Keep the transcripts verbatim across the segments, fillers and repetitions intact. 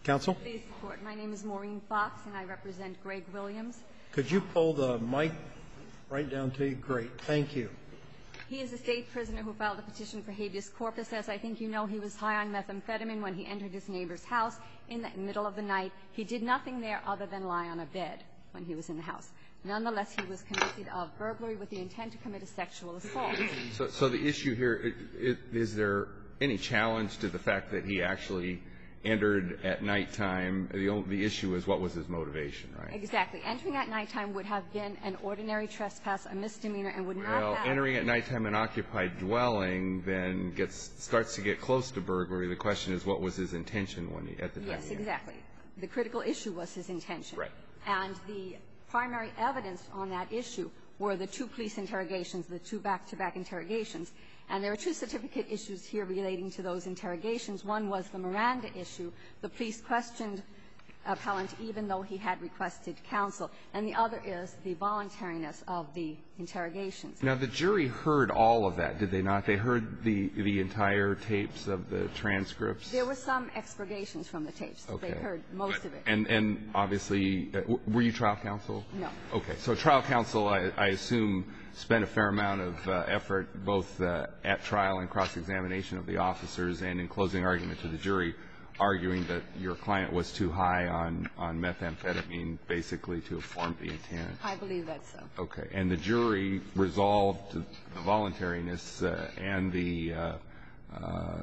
Counsel? Please support. My name is Maureen Fox, and I represent Greg Williams. Could you pull the mic right down to you? Great. Thank you. He is a state prisoner who filed a petition for habeas corpus. As I think you know, he was high on methamphetamine when he entered his neighbor's house in the middle of the night. He did nothing there other than lie on a bed when he was in the house. Nonetheless, he was convicted of burglary with the intent to commit a sexual assault. So, so the issue here, is, is there any challenge to the fact that he actually entered at nighttime? The, only, the issue is what was his motivation, right? Exactly. Entering at nighttime would have been an ordinary trespass, a misdemeanor, and would not well, have. Well, entering at nighttime in an occupied dwelling then gets starts to get close to burglary. The question is, what was his intention when he at the time? Yes, exactly. The critical issue was his intention. Right. And the primary evidence on that issue were the two police interrogations, the two back-to-back interrogations. And there are two certificate issues here relating to those interrogations. One was the Miranda issue. The police questioned appellant even though he had requested counsel. And the other is the voluntariness of the interrogations. Now, the jury heard all of that, did they not? They heard the the entire tapes of the transcripts? There were some expurgations from the tapes. Okay. They heard most of it. And, and obviously, uh, were you trial counsel? No. Okay. So trial counsel, I, I assume, spent a fair amount of uh, effort both uh, at trial and cross-examination of the officers and in closing argument to the jury, arguing that your client was too high on, on methamphetamine, basically to have formed the intent. I believe that's so. Okay. And the jury resolved the voluntariness uh, and the uh, uh,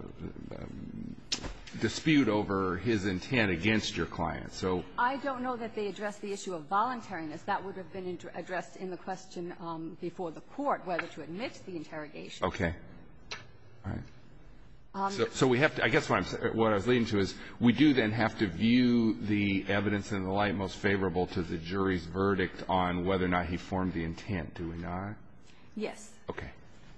um, dispute over his intent against your client. So I don't know that they addressed the issue of voluntariness. That would have been addressed in the question um, before the court, whether to admit the interrogation. okay. All right. Um, So, so we have to, I guess what, I'm, what I was leading to is we do then have to view the evidence in the light most favorable to the jury's verdict on whether or not he formed the intent, do we not? Yes. Okay.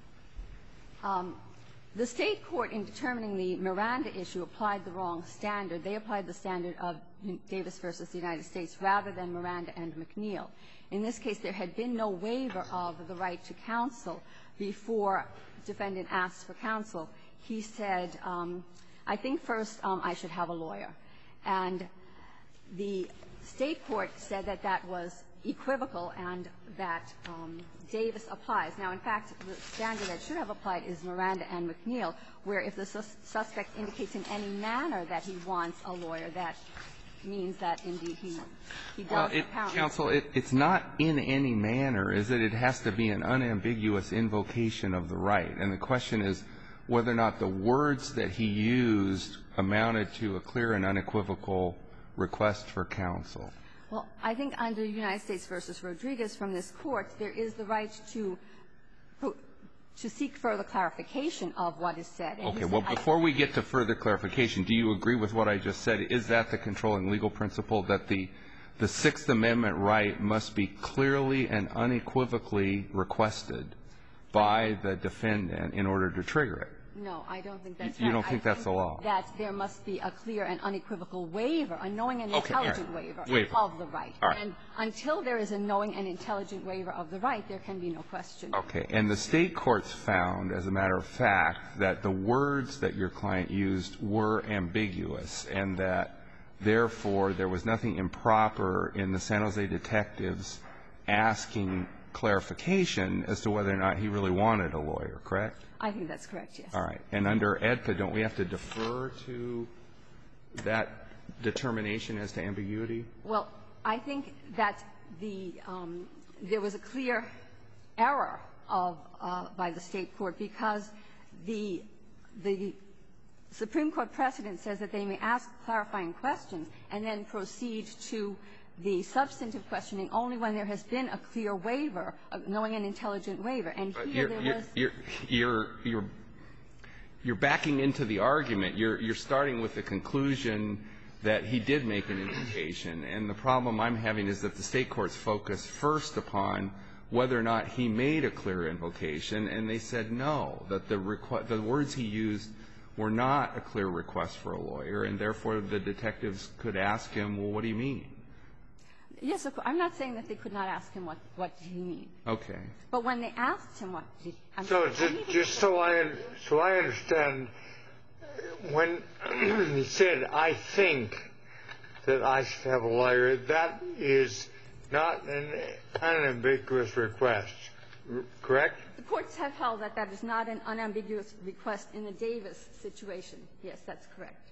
Um, the state court, in determining the Miranda issue, applied the wrong standard. They applied the standard of Davis versus the United States rather than Miranda and McNeil. In this case, there had been no waiver of the right to counsel before defendant asked for counsel. He said, um, I think first um, I should have a lawyer. And the state court said that that was equivocal and that um, Davis applies. Now, in fact, the standard that should have applied is Miranda and McNeil, where if the sus suspect indicates in any manner that he wants a lawyer, that means that, indeed, he, he does well, it, apparently. Counsel, it, it's not in any manner, is it? It has to be an unambiguous invocation of the right. And the question is whether or not the words that he used amounted to a clear and unequivocal request for counsel. Well, I think under United States versus Rodriguez from this court, there is the right to to seek further clarification of what is said. And okay. said, Well, before we get to further clarification, do you agree with what I just said? Is that the controlling legal principle, that the the Sixth Amendment right must be clearly and unequivocally requested by the defendant in order to trigger it? No, I don't think that's you right. You don't think I that's think the law? That there must be a clear and unequivocal waiver, a knowing and okay, intelligent right. waiver, waiver of the right. All right. And until there is a knowing and intelligent waiver of the right, there can be no question. Okay. And the state courts found, as a matter of fact, that the words that your client used were ambiguous and that, therefore, there was nothing improper in the San Jose detectives asking clarification as to whether or not he really wanted a lawyer, correct? I think that's correct, yes. All right. And under A D P A, don't we have to defer to that determination as to ambiguity? Well, I think that the um, there was a clear error of uh, by the state court because the the Supreme Court precedent says that they may ask clarifying questions and then proceed to the substantive questioning only when there has been a clear waiver, a knowing and intelligent waiver. And here there was you're, you're, you're, you're backing into the argument. You're, you're starting with the conclusion that he did make an invocation. And the problem I'm having is that the state courts focus first upon whether or not he made a clear invocation, and they said no, that the, requ the words he used were not a clear request for a lawyer, and therefore the detectives could ask him, well, what do you mean? Yes, of course. I'm not saying that they could not ask him what, what did he mean. Okay. But when they asked him what did he I'm So sorry, just, just so I so I understand, when he said, I think, that I should have a lawyer, that is not an unambiguous request, correct? The courts have held that that is not an unambiguous request in the Davis situation. Yes, that's correct.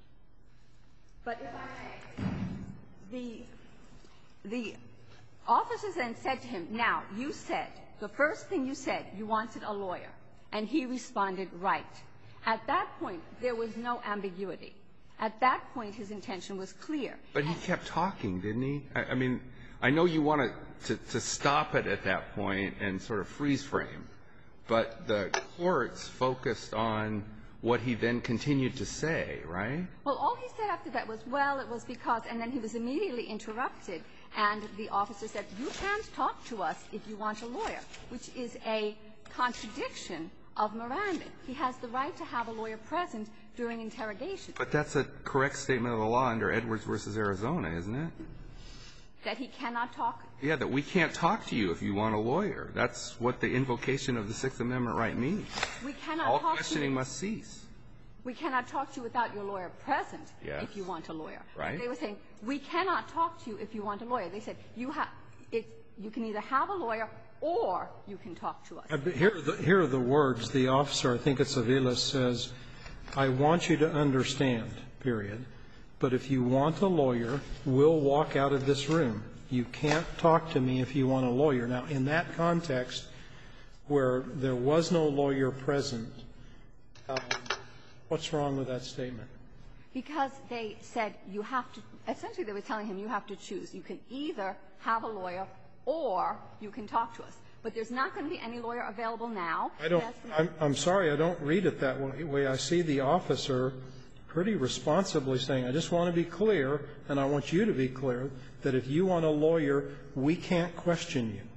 But if I may, the the officers then said to him, now, you said, the first thing you said, you wanted a lawyer. And he responded, right. At that point, there was no ambiguity. At that point, his intention was clear. But he kept talking, didn't he? I, I mean, I know you want to, to stop it at that point and sort of freeze frame, but the courts focused on what he then continued to say, right? Well, all he said after that was, well, it was because, and then he was immediately interrupted, and the officer said, you can't talk to us if you want a lawyer, which is a contradiction of Miranda. He has the right to have a lawyer present during interrogation. But that's a correct statement of the law under Edwards versus Arizona, isn't it? That he cannot talk? Yeah, that we can't talk to you if you want a lawyer. That's what the invocation of the Sixth Amendment right means. We cannot All talk questioning to you. must cease. We cannot talk to you without your lawyer present Yes. if you want a lawyer. Right. They were saying, we cannot talk to you if you want a lawyer. They said, you have it you can either have a lawyer or you can talk to us. Uh, but Here are the, here are the words. The officer, I think it's Aviles, says, I want you to understand, period. But if you want a lawyer, we'll walk out of this room. You can't talk to me if you want a lawyer. Now, in that context, where there was no lawyer present, um, what's wrong with that statement? Because they said you have to – essentially, they were telling him you have to choose. You can either have a lawyer or you can talk to us. But there's not going to be any lawyer available now. I don't – I'm, I'm sorry, I don't read it that way. I see the officer pretty responsibly saying, I just want to be clear, and I want you to be clear, that if you want a lawyer, we can't question you.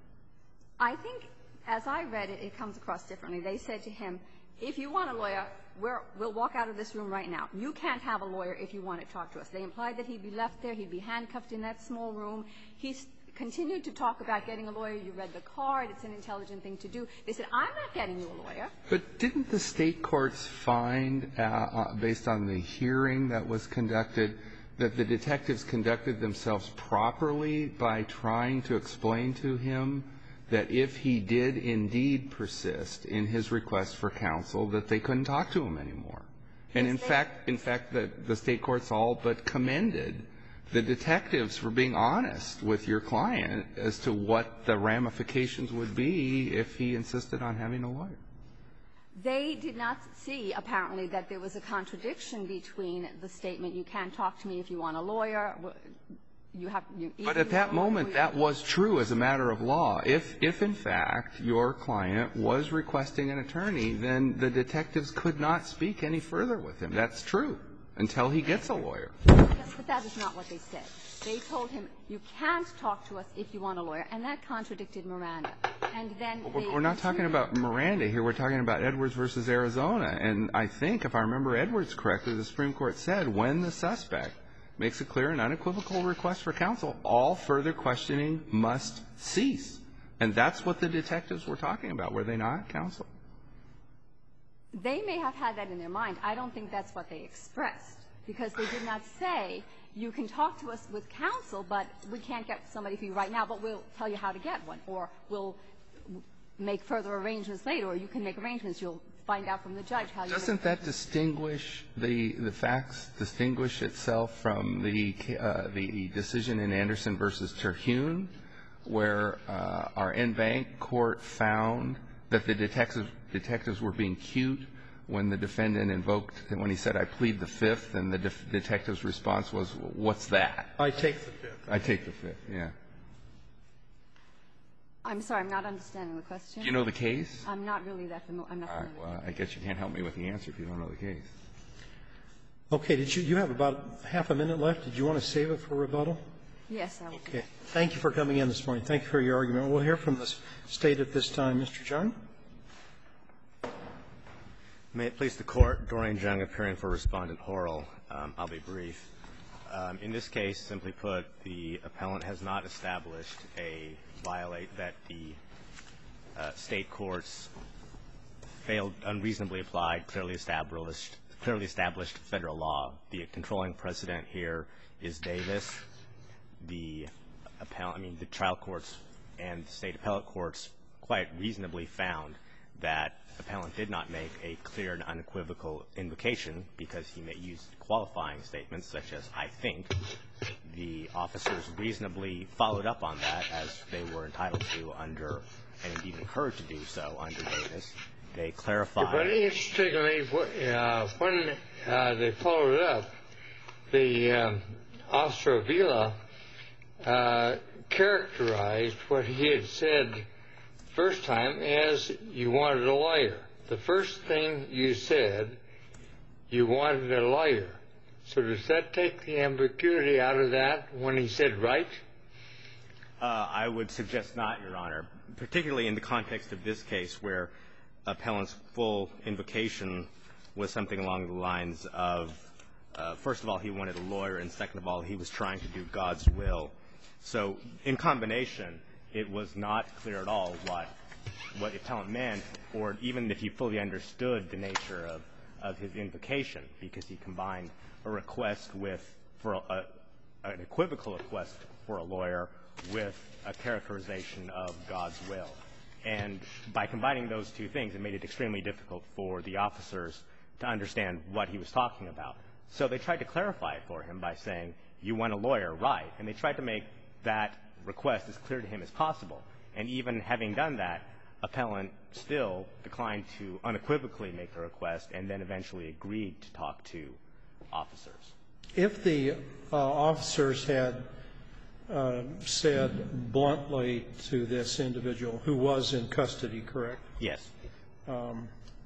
I think, as I read it, it comes across differently. They said to him, if you want a lawyer, we're, we'll walk out of this room right now. You can't have a lawyer if you want to talk to us. They implied that he'd be left there. He'd be handcuffed in that small room. He continued to talk about getting a lawyer. You read the card. It's an intelligent thing to do. They said, I'm not getting you a lawyer. But didn't the State courts find, uh, uh, based on the hearing that was conducted, that the detectives conducted themselves properly by trying to explain to him that if he did indeed persist in his request for counsel, that they couldn't talk to him anymore? And in fact, in fact, the, the State courts all but commended the detectives for being honest with your client as to what the ramifications would be if he insisted on having a lawyer. They did not see, apparently, that there was a contradiction between the statement, you can't talk to me if you want a lawyer, you have you But at that moment, that was true as a matter of law. If, if in fact, your client was requesting an attorney, then the detectives could not speak any further with him. That's true, until he gets a lawyer. Yes, but that is not what they said. They told him, you can't talk to us if you want a lawyer, and that contradicted Miranda. And then they We're not talking about Miranda here. We're talking about Edwards versus Arizona. And I think, if I remember Edwards correctly, the Supreme Court said when the suspect makes a clear and unequivocal request for counsel, all further questioning must cease. And that's what the detectives were talking about, were they not, counsel? They may have had that in their mind. I don't think that's what they expressed, because they did not say, you can talk to us with counsel, but we can't get somebody for you right now, but we'll tell you how to get one, or we'll make further arrangements later, or you can make arrangements. You'll find out from the judge how you Doesn't that distinguish the the facts, distinguish itself from the uh, the decision in Anderson versus Terhune, where uh, our en banc court found that the detectives detectives were being cute when the defendant invoked, when he said, I plead the Fifth, and the def- detective's response was, what's that? I take the Fifth. I take the Fifth, yeah. I'm sorry, I'm not understanding the question. Do you know the case? I'm not really that familiar. I'm not All right, familiar. well, I guess you can't help me with the answer if you don't know the case. Okay. Did you, you have about half a minute left. Did you want to save it for rebuttal? Yes, I will. Okay. Thank you for coming in this morning. Thank you for your argument. We'll hear from the State at this time. Mister Jung? May it please the Court, Dorian Jung appearing for Respondent Horrell. Um, I'll be brief. Um, in this case, simply put, the appellant has not established a violate that the uh, State courts failed, unreasonably applied, clearly established, clearly established federal law. The controlling precedent here is Davis. The appellant, I mean, the trial courts and the state appellate courts quite reasonably found that appellant did not make a clear and unequivocal invocation because he may use qualifying statements such as "I think." The officers reasonably followed up on that, as they were entitled to under, and indeed encouraged to do so under Davis. They clarified. But interestingly, uh, when uh, they followed it up, the um, Officer Avila uh, characterized what he had said first time as you wanted a lawyer. The first thing you said, you wanted a lawyer. So does that take the ambiguity out of that when he said right? Uh, I would suggest not, Your Honor, particularly in the context of this case where appellant's full invocation was something along the lines of, uh, first of all, he wanted a lawyer, and second of all, he was trying to do God's will. So in combination, it was not clear at all what what the appellant meant, or even if he fully understood the nature of, of his invocation, because he combined a request with, for a, an equivocal request for a lawyer with a characterization of God's will. And by combining those two things, it made it extremely difficult for the officers to understand what he was talking about. So they tried to clarify it for him by saying, you want a lawyer, right? And they tried to make that request as clear to him as possible. And even having done that, appellant still declined to unequivocally make the request and then eventually agreed to talk to officers. If the uh, officers had uh, said bluntly to this individual who was in custody, correct? Yes. Um,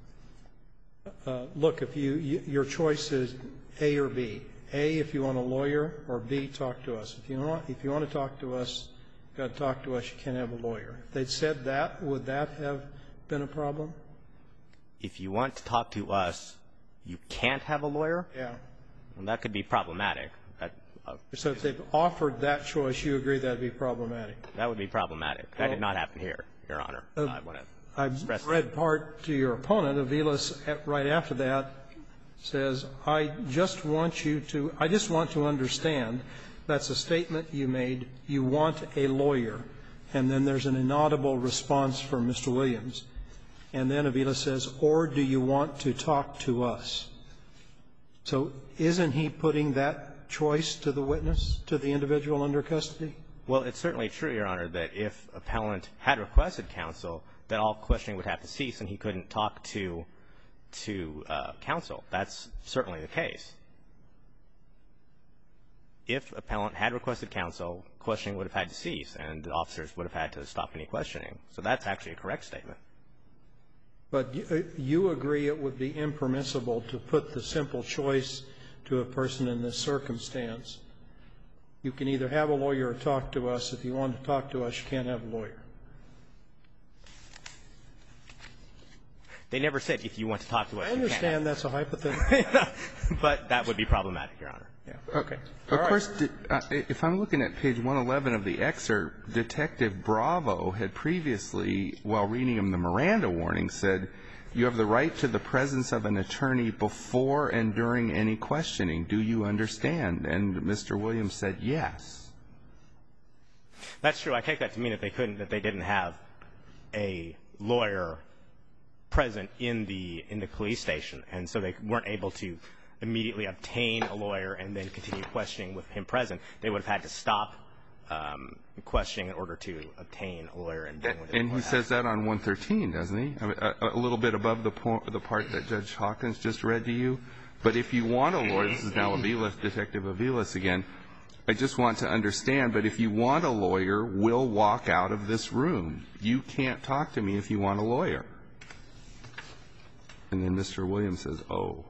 uh, look, if you, you your choice is A or B. A, if you want a lawyer, or B, talk to us. If you want, if you want to talk to us, you've got to talk to us. You can't have a lawyer. If they'd said that, would that have been a problem? If you want to talk to us, you can't have a lawyer? Yeah. Well, that could be problematic. That, uh, So if they've offered that choice, you agree that would be problematic? that would be problematic. That Well, did not happen here, Your Honor. Uh, I want to I've stress read that. part to your opponent. Avila's right after that says, I just want you to, I just want to understand, that's a statement you made, you want a lawyer. And then there's an inaudible response from Mister Williams. And then Avila says, or do you want to talk to us? So isn't he putting that choice to the witness, to the individual under custody? Well, it's certainly true, Your Honor, that if appellant had requested counsel, that all questioning would have to cease and he couldn't talk to to uh, counsel. That's certainly the case. If appellant had requested counsel, questioning would have had to cease and the officers would have had to stop any questioning. So that's actually a correct statement. But you, you agree it would be impermissible to put the simple choice to a person in this circumstance. You can either have a lawyer or talk to us. If you want to talk to us, you can't have a lawyer. They never said if you want to talk to us, I you can't. understand that's a hypothetical. But that would be problematic, Your Honor. Yeah. Okay. Of course, di- uh, if I'm looking at page one eleven of the excerpt, Detective Bravo had previously, while reading him the Miranda warning, said, you have the right to the presence of an attorney before and during any questioning. Do you understand? And Mister Williams said yes. That's true. I take that to mean that they couldn't, that they didn't have a lawyer present in the in the police station, and so they weren't able to immediately obtain a lawyer and then continue questioning with him present. They would have had to stop um, questioning in order to obtain a lawyer. And, bring And he says that on one thirteen, doesn't he? I mean, a, a little bit above the, po- the part that Judge Hawkins just read to you. But if you want a lawyer, this is now Avilas, Detective Avilas again, I just want to understand, but if you want a lawyer, we'll walk out of this room. You can't talk to me if you want a lawyer. And then Mister Williams says, oh.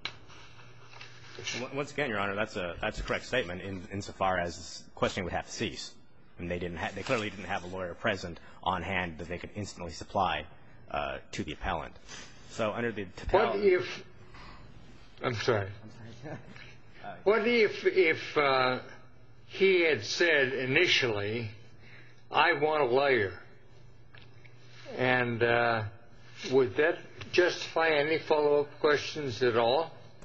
Once again, Your Honor, that's a that's a correct statement in, insofar as questioning would have to cease. And they didn't ha- they clearly didn't have a lawyer present on hand that they could instantly supply uh, to the appellant. So under the What if, I'm sorry. What if, if uh, he had said initially, I want a lawyer, and uh, would that justify any follow-up questions at all?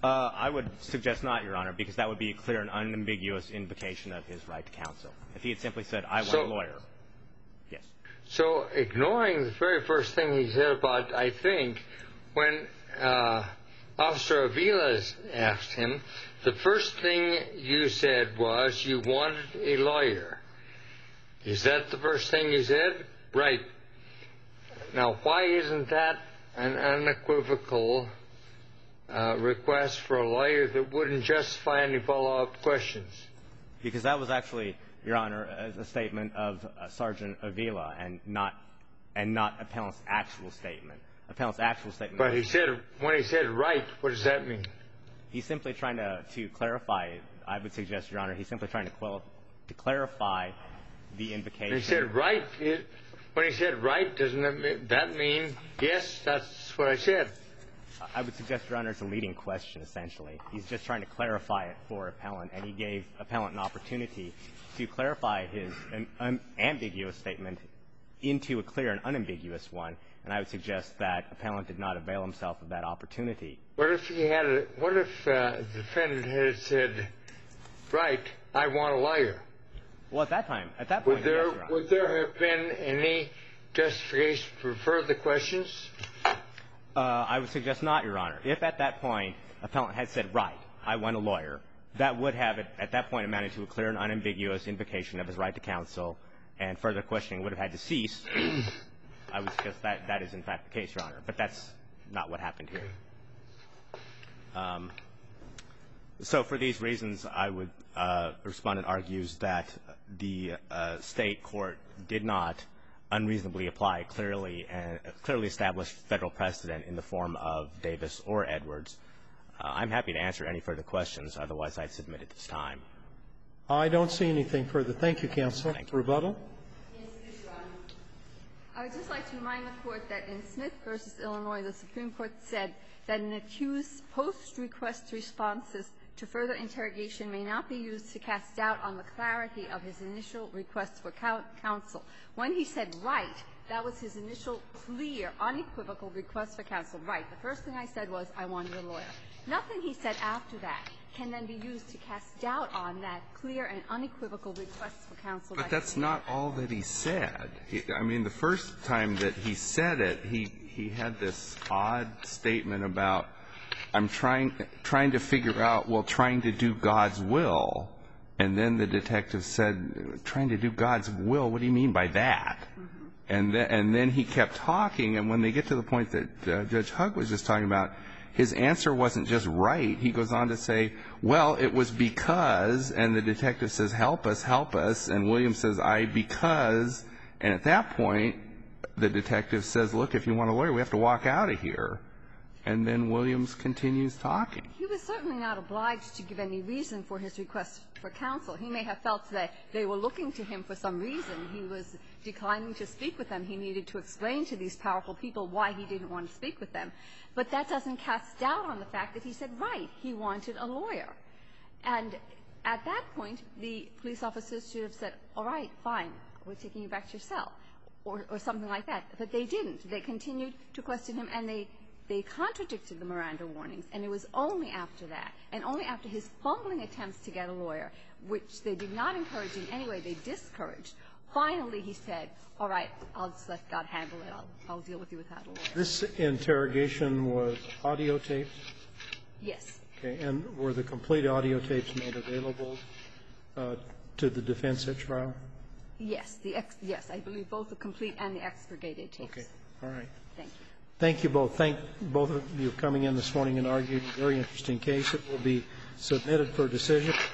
Uh, I would suggest not, Your Honor, because that would be a clear and unambiguous invocation of his right to counsel. If he had simply said, I want So- a lawyer. Yes. So ignoring the very first thing he said about, I think, when uh, Officer Avila asked him, the first thing you said was you wanted a lawyer. Is that the first thing you said? Right. Now, why isn't that an unequivocal uh, request for a lawyer that wouldn't justify any follow-up questions? Because that was actually, Your Honor, a, a statement of uh, Sergeant Avila and not and not appellant's actual statement. Appellant's actual statement. But was, he said, when he said right, what does that mean? He's simply trying to, to clarify, I would suggest, Your Honor, he's simply trying to, qual- to clarify the invocation. When he said right, it, when he said right, doesn't that mean, that mean, yes, that's what I said? I would suggest, Your Honor, it's a leading question, essentially. He's just trying to clarify it for appellant, and he gave appellant an opportunity to clarify his um, um, ambiguous statement into a clear and unambiguous one, and I would suggest that appellant did not avail himself of that opportunity. What if he had a, what if uh, the defendant had said, right, I want a lawyer? Well, at that time, at that point, Would there, yes, Your Honor. would there have been any justification for further questions? Uh, I would suggest not, Your Honor. If at that point appellant had said, right, I want a lawyer, that would have, at that point, amounted to a clear and unambiguous invocation of his right to counsel, and further questioning would have had to cease. I would suggest that that is, in fact, the case, Your Honor. But that's not what happened here. Um, so for these reasons, I would, uh, Respondent argues that the uh, State court did not unreasonably apply clearly and clearly established federal precedent in the form of Davis or Edwards. Uh, I'm happy to answer any further questions. Otherwise, I'd submit at this time. I don't see anything further. Thank you, counsel. Thank you. Rebuttal? Yes, please, Your Honor. I would just like to remind the Court that in Smith v. Illinois, the Supreme Court said that an accused's post-request responses to further interrogation may not be used to cast doubt on the clarity of his initial request for counsel. When he said right, that was his initial clear, unequivocal request for counsel. Right. The first thing I said was, I wanted a lawyer. Nothing he said after that can then be used to cast doubt on that clear and unequivocal request for counsel. But that's not all that he said. He, I mean, the first time that he said it, he, he had this odd statement about, I'm trying, trying to figure out, well, trying to do God's will. And then the detective said, trying to do God's will, what do you mean by that? Mm-hmm. And, then, and then he kept talking, and when they get to the point that uh, Judge Hugg was just talking about, his answer wasn't just right. He goes on to say, well, it was because, and the detective says, help us, help us, and Williams says, I because, and at that point, the detective says, look, if you want a lawyer, we have to walk out of here. And then Williams continues talking. He was certainly not obliged to give any reason for his request for counsel. He may have felt that they were looking to him for some reason. He was declining to speak with them. He needed to explain to these powerful people why he didn't want to speak with them. But that doesn't cast doubt on the fact that he said, right, he wanted a lawyer. And at that point, the police officers should have said, all right, fine, we're taking you back to your cell, or, or something like that. But they didn't. They continued to question him, and they They contradicted the Miranda warnings, and it was only after that, and only after his fumbling attempts to get a lawyer, which they did not encourage in any way, they discouraged. Finally, he said, all right, I'll just let God handle it. I'll, I'll deal with you without a lawyer. This interrogation was audio taped? Yes. Okay. And were the complete audio tapes made available uh, to the defense at trial? Yes. The ex yes, I believe both the complete and the expurgated tapes. Okay. All right. Thank you. Thank you both. Thank both of you for coming in this morning and arguing a very interesting case. It will be submitted for decision.